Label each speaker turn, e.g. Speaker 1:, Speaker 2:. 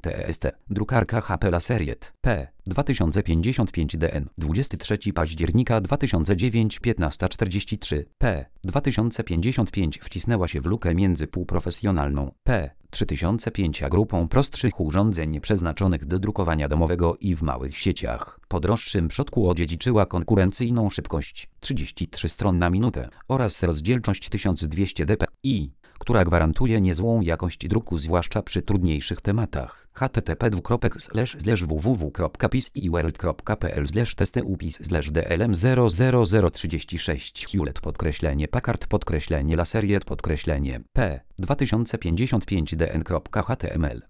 Speaker 1: TEST. Drukarka HP Laseriet P. 2055 DN 23 października 2009 15:43 P. 2055 wcisnęła się w lukę między półprofesjonalną P. 3005 a grupą prostszych urządzeń przeznaczonych do drukowania domowego i w małych sieciach. Po droższym przodku odziedziczyła konkurencyjną szybkość 33 stron na minutę oraz rozdzielczość 1200 dpi, która gwarantuje niezłą jakość druku zwłaszcza przy trudniejszych tematach. http://www.piseword.pl/testy/upis/dlm00036 Hewlett_Packard_Laseriet_P 2055 dn.html